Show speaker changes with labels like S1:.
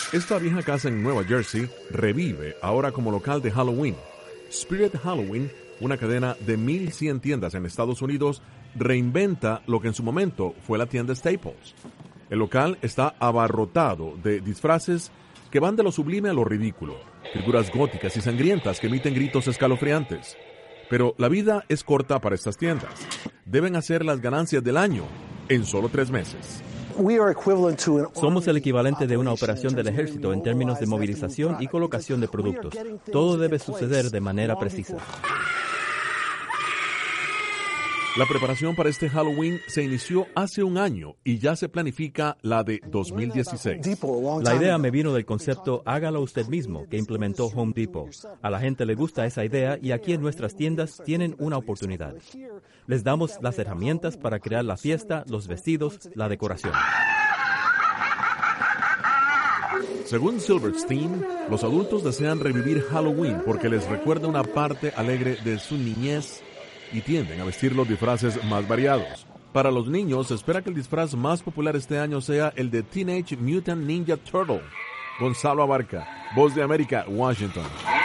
S1: Esta vieja casa en Nueva Jersey revive ahora como local de Halloween. Spirit Halloween, una cadena de 1,100 tiendas en Estados Unidos, reinventa lo que en su momento fue la tienda Staples. El local está abarrotado de disfraces que van de lo sublime a lo ridículo, figuras góticas y sangrientas que emiten gritos escalofriantes. Pero la vida es corta para estas tiendas. Deben hacer las ganancias del año en solo 3 meses.
S2: Somos el equivalente de una operación del ejército en términos de movilización y colocación de productos. Todo debe suceder de manera precisa.
S1: La preparación para este Halloween se inició hace un año y ya se planifica la de 2016.
S2: La idea me vino del concepto hágalo usted mismo que implementó Home Depot. A la gente le gusta esa idea y aquí en nuestras tiendas tienen una oportunidad. Les damos las herramientas para crear la fiesta, los vestidos, la decoración.
S1: Según Silverstein, los adultos desean revivir Halloween porque les recuerda una parte alegre de su niñez y tienden a vestir los disfraces más variados. Para los niños, se espera que el disfraz más popular este año sea el de Teenage Mutant Ninja Turtle. Gonzalo Abarca, Voz de América, Washington.